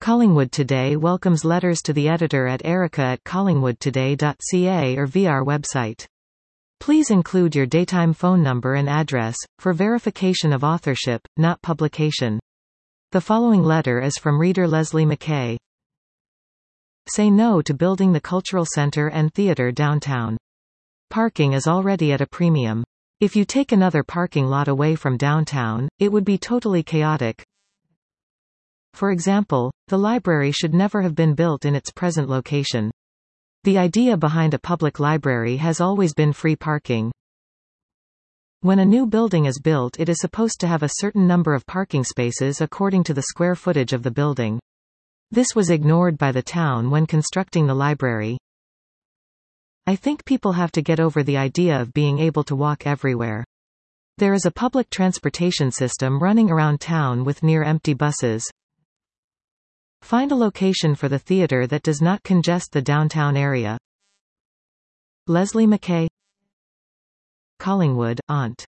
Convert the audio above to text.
Collingwood Today welcomes letters to the editor at erica@collingwoodtoday.ca or via our website. Please include your daytime phone number and address, for verification of authorship, not publication. The following letter is from reader Leslie McKay. Say no to building the cultural center and theater downtown. Parking is already at a premium. If you take another parking lot away from downtown, it would be totally chaotic. For example, the library should never have been built in its present location. The idea behind a public library has always been free parking. When a new building is built, it is supposed to have a certain number of parking spaces according to the square footage of the building. This was ignored by the town when constructing the library. I think people have to get over the idea of being able to walk everywhere. There is a public transportation system running around town with near-empty buses. Find a location for the theater that does not congest the downtown area. Leslie McKay, Collingwood, Ont.